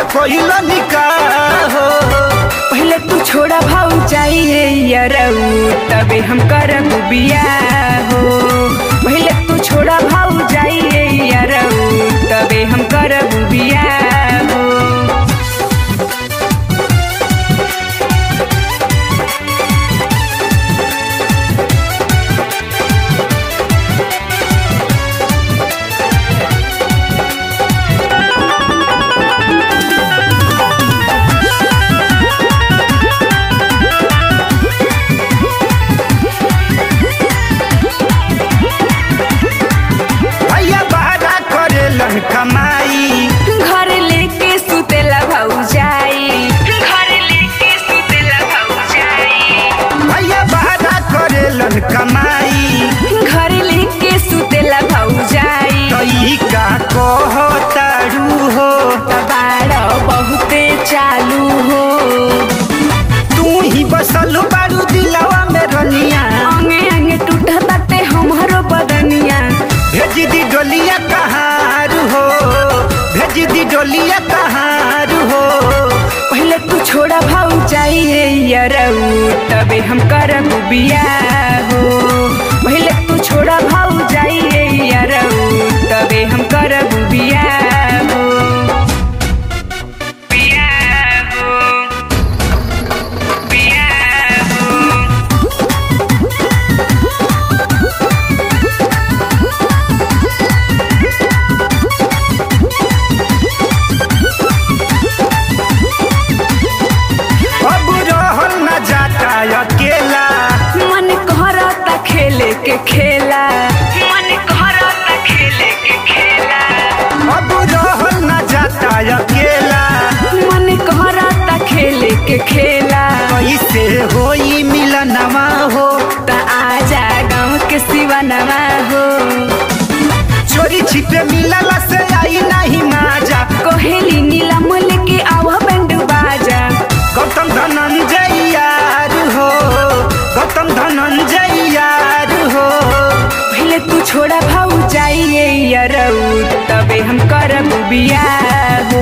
कोइल निकाह हो। पहले तू छोड़ा भाऊ चाहिए यरऊ तबे हम करब बियाह हो। पहले तू छोड़ा भाऊ चाहिए यरऊ तबे हम करब बियाह हो। कमाई घर लेके सुतेला भौजाई, घर लेके सुतेला भौजाई। भैया बादा करेलन कमाई घर लेके सुतेला भौजाई। तई का कहतारू हो बाड़ा बहुते चालू हो। तू ही बसल बारू दिलवा में रनिया। अंगे अंगे टूटा बाटे हमारो बदनिया। भेज दी डोलिया कहार हो, भेज दी डोलिया कहार हो। पहले तू छोड़ा भाऊ चाहिए यरऊ तबे हम करब बियाह हो। पहले तू छोड़ा भाऊ चाहिए यरऊ तबे हम करब बियाह हो। बियाह हो, बियाह हो। अब रहल न जाता अकेला। मन करता खेले के खेला, मन करता खेले के खेला। अब रहल न जाता अकेला। मन करता खेले के खेला। कैसे होई मिलनवा हो, त आजा गाँव के सिवनवा हो। चोरी छिपे मिलला से आई नहीं माजा। कोहेली नीला मोल के आवा बैंड बाजा। गौतम धनंजय यार हो, गौतम धनंजय यार हो। पहले तू छोड़ा भाऊ चाहिए यरऊ तबे हम करब बियाह हो।